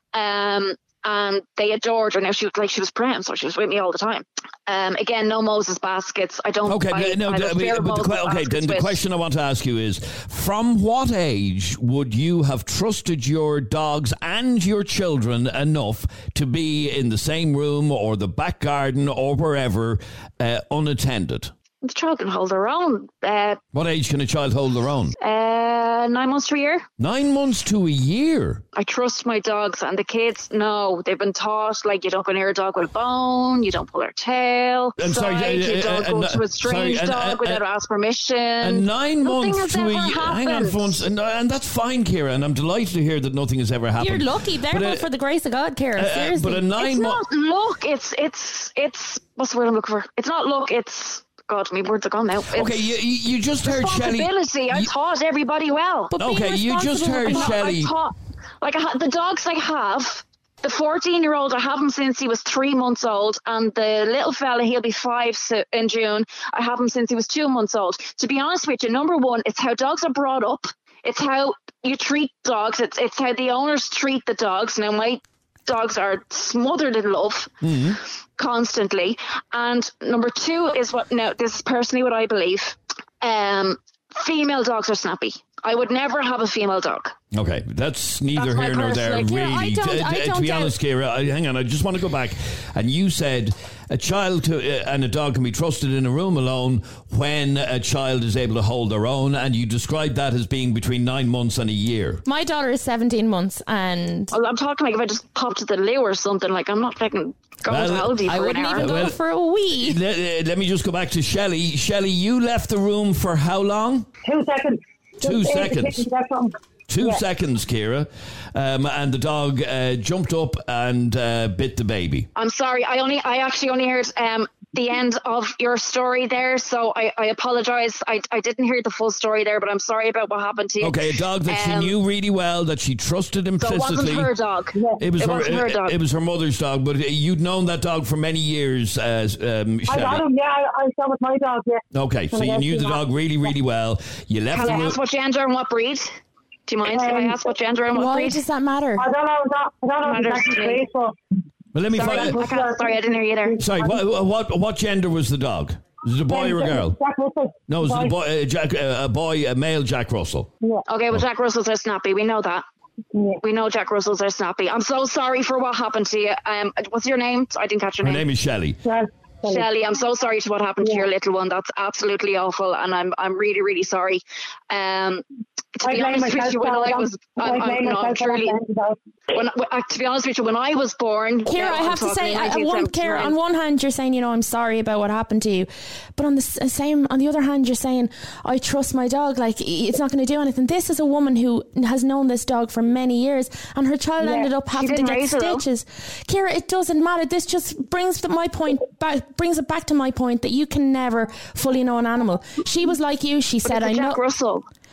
Um, and they adored her. Now, she was like, she was prem, so she was with me all the time. Um, again, no Moses baskets. I don't. Okay, I, no, I the, fear but the, Moses okay. Then the with. question I want to ask you is: from what age would you have trusted your dogs and your children enough to be in the same room or the back garden or wherever uh, unattended? The child can hold their own. Uh, What age can a child hold their own? uh, nine months to a year. Nine months to a year. I trust my dogs, and the kids, no, they've been taught, like, you don't go near a dog with a bone, you don't pull their tail, I'm sorry, side, uh, you don't uh, go uh, to a strange sorry, uh, dog uh, without uh, ask permission. And nine Nothing months has to a ever year. Hang on, happened. phones, and, and that's fine, Ciara, and I'm delighted to hear that nothing has ever happened. You're lucky there, But, but uh, for the grace of God, Ciara. uh, Seriously. but a nine It's month. not luck, it's, it's, it's, what's the word I'm looking for? It's not luck, it's, God, my words are gone now. It's Okay, you, you you just heard Shelley. responsibility. I you- taught everybody well. But being Okay, you just responsible- heard I'm not- Shelley. I taught, like I ha- the dogs I have, the fourteen-year-old, I have him since he was three months old, and the little fella, he'll be five so- in June. I have him since he was two months old. To be honest with you, number one, it's how dogs are brought up. It's how you treat dogs. It's it's how the owners treat the dogs. Now, my dogs are smothered in love. Mm-hmm. Constantly. And number two is what, now this is personally what I believe, um, female dogs are snappy. I would never have a female dog. Okay, that's neither That's my here nor there, personal- really. Yeah, I don't- To- I to, don't be doubt- honest, Ciara, I, hang on, I just want to go back. And you said a child to, uh, and a dog can be trusted in a room alone when a child is able to hold their own, and you described that as being between nine months and a year. My daughter is seventeen months, and Well, I'm talking like if I just popped to the loo or something, like I'm not fucking going Well, to Aldi I for an wouldn't hour. even go Well- for a wee. Let, uh, let me just go back to Shelley. Shelley, you left the room for how long? Two seconds. Two Just, uh, seconds. the kitchen, that's something. Two Yeah. seconds, Ciara. Um, and the dog uh, jumped up and uh, bit the baby. I'm sorry. I only, I actually only heard um, the end of your story there, so I, I apologise. I, I didn't hear the full story there, but I'm sorry about what happened to you. Okay, a dog that Um, she knew really well, that she trusted So it implicitly. wasn't her dog. It was, It her, wasn't her it- dog. It was her mother's dog, but you'd known that dog for many years, uh, um, I got Shelley. him, yeah. I, I saw with my dog, yeah. Okay, so When I you got knew him, the yeah. dog really, really well. You left Can the I room. ask what gender and what breed? Do you mind if I Um, ask what gender and what Why breed? does that matter? I don't know, that, I don't know Matters exactly to me. place, but Well, let me Sorry, find. I can't- sorry, I didn't hear you there. Sorry, what, what what gender was the dog? Was it a boy or a girl? Jack Russell. No, it was a Boy. boy, uh, Jack, uh, a boy, a male Jack Russell. Yeah. Okay, well, Jack Russells are snappy. We know that. Yeah. We know Jack Russells are snappy. I'm so sorry for what happened to you. Um, what's your name? I didn't catch your Her name. name is Shelley. Yeah. Shelley, I'm so sorry to what happened to your little one. That's absolutely awful, and I'm I'm really really sorry. Um, to I be blame honest with myself, you, when so I I don't- was, I I'm, blame I'm, no, I'm myself for truly. not saying that. When, uh, to be honest with you, when I was born, Ciara, yeah, I I'm have to talking say, uh, nineteen one, Ciara, seventy-nine. on one hand, you're saying, you know, I'm sorry about what happened to you, but on the s- same, on the other hand, you're saying, I trust my dog, like it's not going to do anything. This is a woman who has known this dog for many years, and her child Yeah, ended up she having to didn't get raise her, though. stitches. Ciara, it doesn't matter. This just brings the, my point back, brings it back to my point that you can never fully know an animal. She was like you. She said, It's a I know. Jack Russell.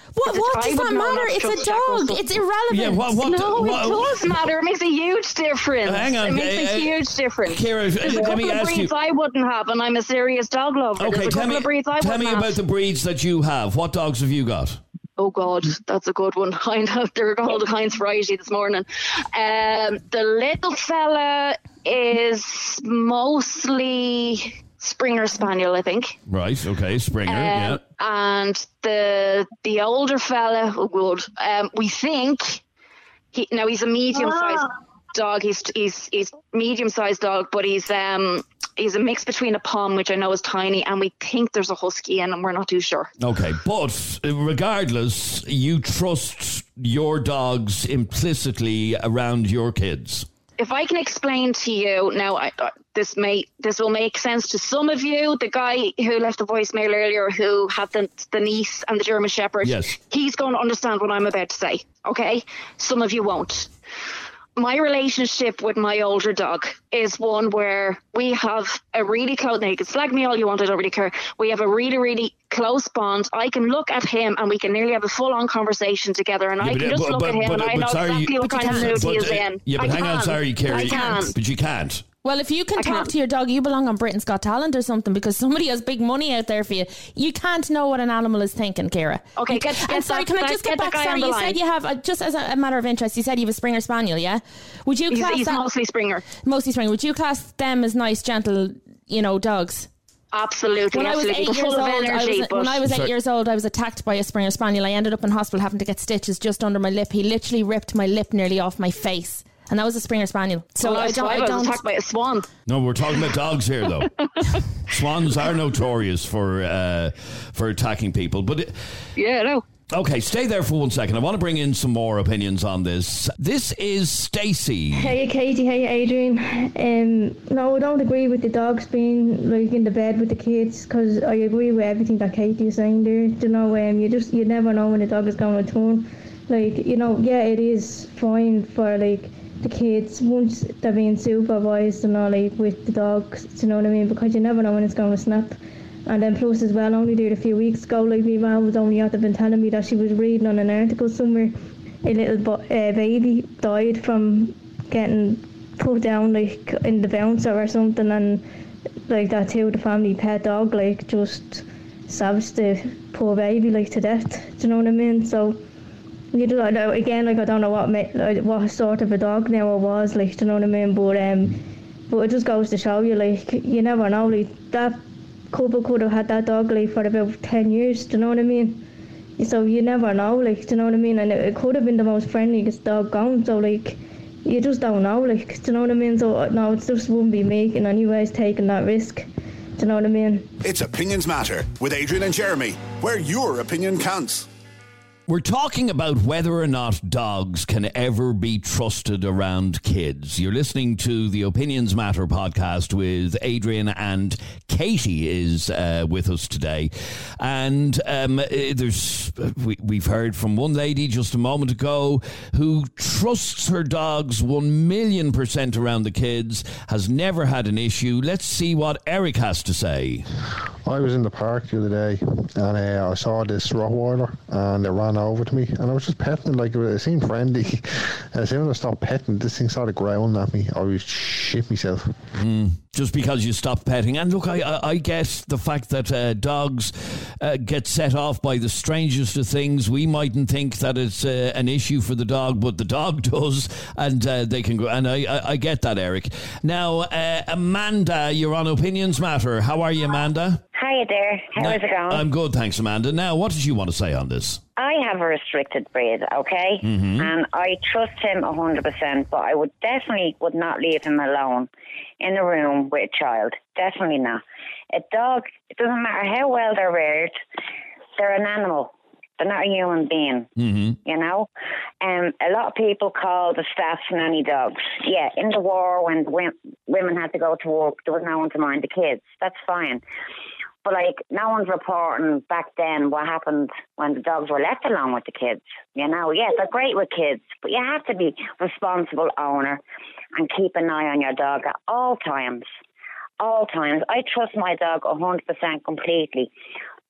What, what does that matter? It's a dog. It's irrelevant. Yeah, what, what, no, what, it does matter. It makes a huge difference. Uh, hang on, It makes uh, a huge difference. Kira, There's a let couple me of ask breeds you- I wouldn't have, and I'm a serious dog lover. Okay, There's a tell couple me, of breeds I tell wouldn't me have. about the breeds that you have. What dogs have you got? Oh God, that's a good one. I know they're all the kinds variety this morning. Um, the little fella is mostly Springer Spaniel, I think. Right, okay, Springer, Um, yeah. And the the older fella, oh good. Um, we think he now he's a medium sized dog. He's he's he's medium sized dog, but he's um he's a mix between a pom, which I know is tiny, and we think there's a husky in, and we're not too sure. Okay, but regardless, you trust your dogs implicitly around your kids. If I can explain to you now, I, uh, this may this will make sense to some of you. The guy who left the voicemail earlier, who had the the niece and the German Shepherd, Yes. he's going to understand what I'm about to say. Okay, some of you won't. My relationship with my older dog is one where we have a really close, now you can slag me all you want, I don't really care. We have a really, really close bond. I can look at him and we can nearly have a full-on conversation together, and Yeah, I but, can uh, just but- look but- at him but- and I but know sorry, exactly you- what but kind you of can't. mood he But, is uh, in. yeah, but I hang on, can. sorry, Kerry. I can. But you can't. Well, if you can I talk can't. to your dog, you belong on Britain's Got Talent or something, because somebody has big money out there for you. You can't know what an animal is thinking, Kira. Okay, get, get And sorry, that, can I get- just get, get that back? guy Sorry, on the you line. said you have, uh, just as a, a matter of interest, you said you have a Springer Spaniel, yeah? Would you He's, class he's that, mostly Springer. mostly Springer, would you class them as nice, gentle, you know, dogs? Absolutely, When I was absolutely. eight But years full old, of I energy. was, but when I was eight Sorry. years old, I was attacked by a Springer Spaniel. I ended up in hospital having to get stitches just under my lip. He literally ripped my lip nearly off my face. And that was a Springer Spaniel. So when I I was don't, five, I I don't was attacked by a swan. No, we're talking about dogs here, though. Swans are notorious for uh, for attacking people. But it, Yeah, no. okay, stay there for one second. I want to bring in some more opinions on this. This is Stacey. Hey Katie, hey Adrian. Um, no, I don't agree with the dogs being like in the bed with the kids, because I agree with everything that Katie is saying there. You know, um, you just you never know when the dog is going to turn. Like, you know, yeah, it is fine for like the kids once they're being supervised and all, like with the dogs. You know what I mean? Because you never know when it's going to snap. And then plus as well, only did a few weeks ago, like my mum was only out there been telling me that she was reading on an article somewhere, a little bo- uh, baby died from getting put down like in the bouncer or something, and like that too, the family pet dog like just savaged the poor baby like to death. Do you know what I mean? So you do, I know, again, like I don't know what ma- like, what sort of a dog now it was, like, do you know what I mean? But um, but it just goes to show you, like, you never know, like that couple could have had that dog like for about ten years, do you know what I mean? So you never know, like, do you know what I mean? And it, it could have been the most friendliest dog gone, so like, you just don't know, like, do you know what I mean? So no, it just wouldn't be making anyways taking that risk, do you know what I mean? It's Opinions Matter with Adrian and Jeremy, where your opinion counts. We're talking about whether or not dogs can ever be trusted around kids. You're listening to the Opinions Matter podcast with Adrian, and Katie is uh, with us today. And um, there's we, we've heard from one lady just a moment ago who trusts her dogs one million percent around the kids, has never had an issue. Let's see what Eric has to say. I was in the park the other day and uh, I saw this Rottweiler and it ran over to me and I was just petting it like it seemed friendly. And as soon as I stopped petting, this thing started growling at me. I was shit myself. Mm, just because you stopped petting. And look, I, I, I guess the fact that uh, dogs uh, get set off by the strangest of things, we mightn't think that it's uh, an issue for the dog, but the dog does, and uh, they can go. And I, I, I get that, Eric. Now, uh, Amanda, you're on Opinions Matter. How are you, Amanda? Hiya there. How is it going? I'm good, thanks, Amanda. Now, what did you want to say on this? I have a restricted breed, okay? Mm-hmm. And I trust him one hundred percent, but I would definitely would not leave him alone in a room with a child. Definitely not. A dog, it doesn't matter how well they're reared, they're an animal. They're not a human being, mm-hmm. you know? Um, a lot of people call the staff nanny dogs. Yeah, in the war when w- women had to go to work, there was no one to mind the kids. That's fine. But, like, no one's reporting back then what happened when the dogs were left alone with the kids. You know, yeah, they're great with kids, but you have to be responsible owner and keep an eye on your dog at all times. All times. I trust my dog one hundred percent completely.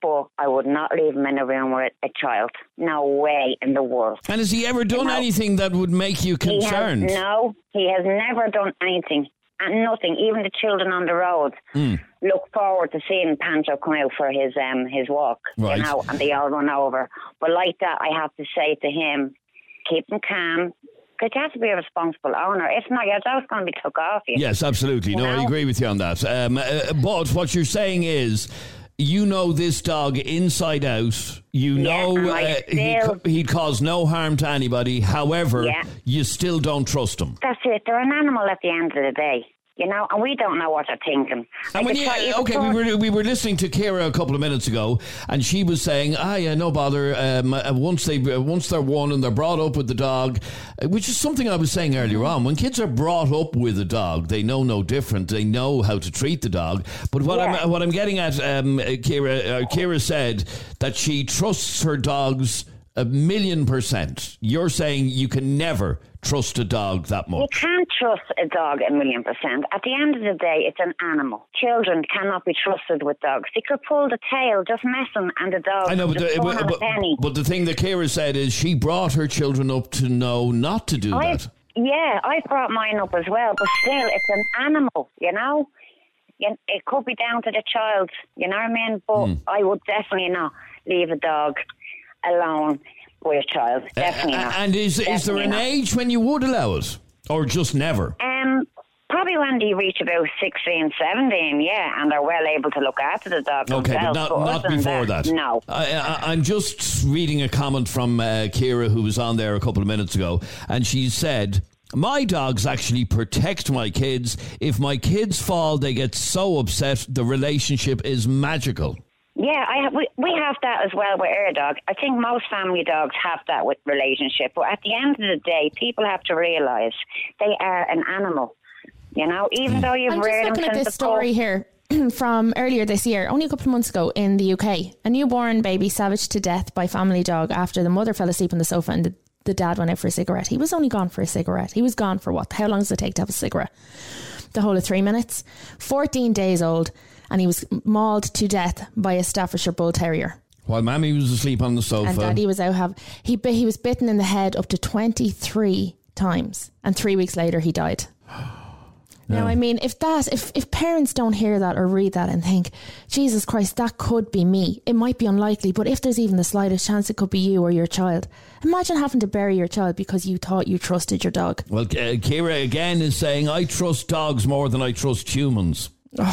but I would not leave him in a room with a child. No way in the world. And has he ever done You know, anything that would make you concerned? He has, no, he has never done anything. And nothing. Even the children on the road Mm. look forward to seeing Pancho come out for his um his walk, Right. you know, and they all run over. But like that, I have to say to him, keep him calm, because you have to be a responsible owner. If not, your dog's going to be took off you. Yes, absolutely. You No, I know? agree with you on that. Um, uh, but what you're saying is, you know this dog inside out. You Yeah, know and I uh, he, still- he'd cause no harm to anybody. However, Yeah. you still don't trust him. That's it. They're an animal at the end of the day, you know, and we don't know what they're thinking. And Like when it's you, like you okay, we could- were we were listening to Kira a couple of minutes ago, and she was saying, "Ah, yeah, no bother. Um, uh, once they uh, once they're one and they're brought up with the dog, uh, which is something I was saying earlier on. When kids are brought up with a dog, they know no different. They know how to treat the dog. But what Yeah. I'm what I'm getting at, um, Kira, uh, Kira said that she trusts her dogs a million percent. You're saying you can never trust a dog that much. You can't trust a dog a million percent. At the end of the day, it's an animal. Children cannot be trusted with dogs. They could pull the tail, just messing, and the dog I know, but just the, won't but, have a but, penny. but the thing that Kira said is she brought her children up to know not to do I, that. yeah, I brought mine up as well, but still, it's an animal, you know? You- It could be down to the child, you know what I mean? But Hmm. I would definitely not leave a dog alone with a child. Definitely Uh, not. and is is there Definitely an not. age when you would allow it, or just never? Um, probably when they reach about sixteen, seventeen, yeah, and are well able to look after the dog Okay, but themselves. not, other not than before that. No. I, I, I'm just reading a comment from uh, Kira, who was on there a couple of minutes ago, and she said, "My dogs actually protect my kids. If my kids fall, they get so upset. The relationship is magical." Yeah, I have, we, we have that as well with our dog. I think most family dogs have that with relationship. But at the end of the day, people have to realise they are an animal. You know, even though you've I'm just reared them looking at since this the story pup. here from earlier this year, only a couple of months ago in the U K. A newborn baby savaged to death by family dog after the mother fell asleep on the sofa and the, the dad went out for a cigarette. He was only gone for a cigarette. He was gone for what? How long does it take to have a cigarette? The whole of three minutes. fourteen days old, and he was mauled to death by a Staffordshire Bull Terrier. While Mammy was asleep on the sofa. And Daddy was out have he bi- he was bitten in the head up to twenty-three times, and three weeks later he died. Now, I mean, if that, if, if parents don't hear that or read that and think, Jesus Christ, that could be me, it might be unlikely, but if there's even the slightest chance it could be you or your child, imagine having to bury your child because you thought you trusted your dog. Well, uh, Kira again is saying, "I trust dogs more than I trust humans."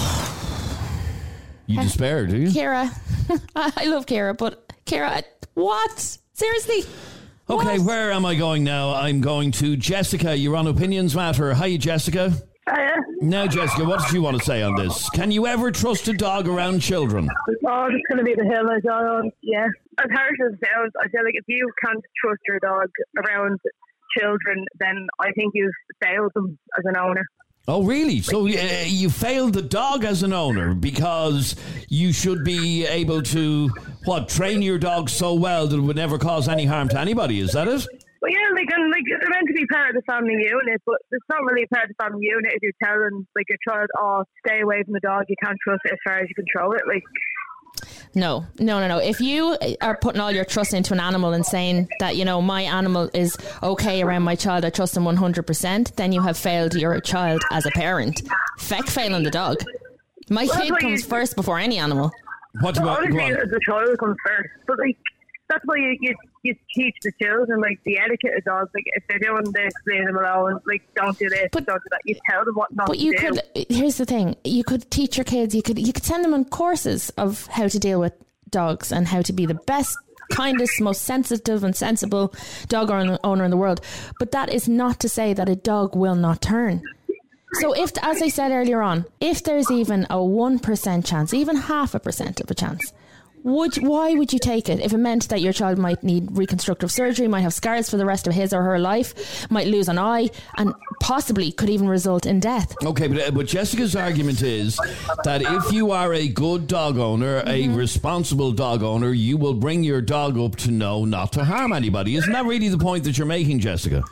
You despair, do you? Kira, I love Kira, but Kira, what? Seriously? Okay, where am I going now? I'm going to Jessica. You're on Opinions Matter. Hi, Jessica. Hiya. Now, Jessica, what did you want to say on this? Can you ever trust a dog around children? Oh, it's going to be the hill I die on. Yeah. As harsh as it sounds, I feel like if you can't trust your dog around children, then I think you've failed them as an owner. Oh, really? So uh, you failed the dog as an owner because you should be able to, what, train your dog so well that it would never cause any harm to anybody, is that it? Well, yeah, like, and, like they're meant to be part of the family unit, but it's not really part of the family unit if you're telling, like, your child, oh, stay away from the dog, you can't trust it as far as you control it, like... No, no, no, no. If you are putting all your trust into an animal and saying that, you know, my animal is okay around my child, I trust them one hundred percent, then you have failed your child as a parent. Feck failing the dog. My Well, kid that's why comes you- first before any animal. What Well, obviously, the child comes first, but, like, that's why you, you, you teach the children, like, the etiquette of dogs. Like, if they're doing this, leave them alone. Like, don't do this, don't do that. You tell them what not But to you do. could, here's the thing, you could teach your kids, you could you could send them on courses of how to deal with dogs and how to be the best, kindest, most sensitive and sensible dog owner owner in the world. But that is not to say that a dog will not turn. So if, as I said earlier on, if there's even a one percent chance, even half a percent of a chance, would why would you take it if it meant that your child might need reconstructive surgery, might have scars for the rest of his or her life, might lose an eye, and possibly could even result in death? Okay, but, uh, but Jessica's argument is that if you are a good dog owner, Mm-hmm. a responsible dog owner, you will bring your dog up to know not to harm anybody. Isn't that really the point that you're making, Jessica?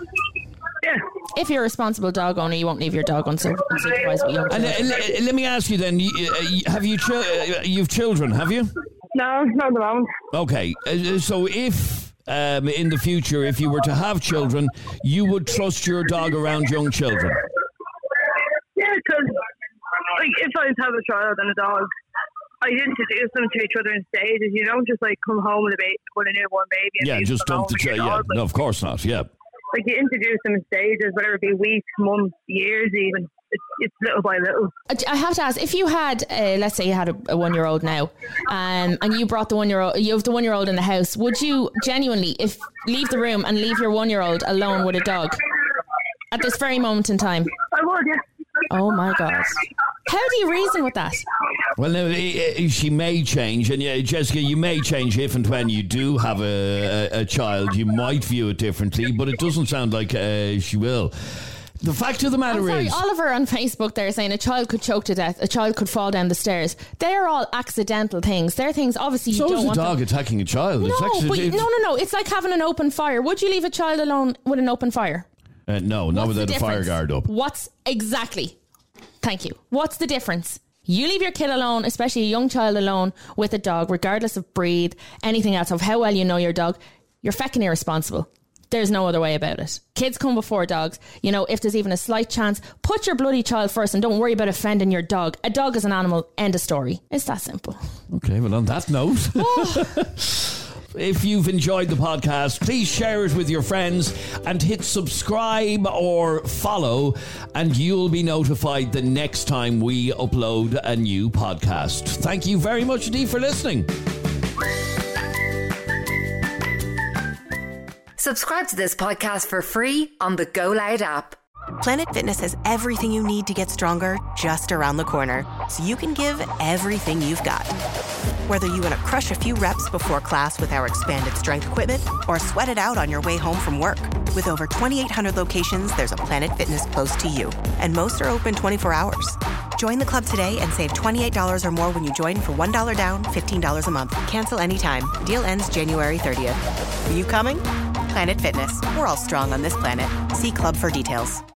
If you're a responsible dog owner, you won't leave your dog unsu- unsupervised with young And uh, children. l- let me ask you then: you, uh, you- have you chil- uh, you've children? Have you? No, not at the moment. Okay, uh, so if um, in the future, if you were to have children, you would trust your dog around young children? Yeah, because like, if I was to have a child and a dog, I'd introduce them to each other in stages. You don't just like come home with a, baby, with a newborn baby. And Yeah, just dump the child. Yeah, Like, no, of course not, yeah. like you introduce them in stages, whether it be weeks, months, years even. It's, it's little by little. I have to ask, if you had, uh, let's say you had a, a one-year-old now, um, and you brought the one-year-old, you have the one-year-old in the house, would you genuinely, if leave the room and leave your one-year-old alone with a dog at this very moment in time? I would, yeah. Oh my God. How do you reason with that? Well, no, she may change, and yeah, Jessica, you may change if and when you do have a, a, a child. You might view it differently, but it doesn't sound like uh, she will. The fact of the matter I'm sorry, is... Oliver on Facebook there saying a child could choke to death, a child could fall down the stairs. They're all accidental things. They're things obviously you So don't is a want dog them. attacking a child. No, It's actually, but, it's- no, no, no. It's like having an open fire. Would you leave a child alone with an open fire? Uh, no, not What's the without a fire difference? guard up. What's exactly? Thank you. What's the difference? You leave your kid alone, especially a young child alone, with a dog, regardless of breed, anything else, of how well you know your dog. You're feckin' irresponsible. There's no other way about it. Kids come before dogs. You know, if there's even a slight chance, put your bloody child first and don't worry about offending your dog. A dog is an animal. End of story. It's that simple. Okay, well, on that note... If you've enjoyed the podcast, please share it with your friends and hit subscribe or follow, and you'll be notified the next time we upload a new podcast. Thank you very much indeed for listening. Subscribe to this podcast for free on the Go Loud app. Planet Fitness has everything you need to get stronger just around the corner, so you can give everything you've got. Whether you want to crush a few reps before class with our expanded strength equipment or sweat it out on your way home from work. With over twenty-eight hundred locations, there's a Planet Fitness close to you, and most are open twenty-four hours. Join the club today and save twenty-eight dollars or more when you join for one dollar down, fifteen dollars a month. Cancel anytime. Deal ends January thirtieth. Are you coming? Planet Fitness. We're all strong on this planet. See club for details.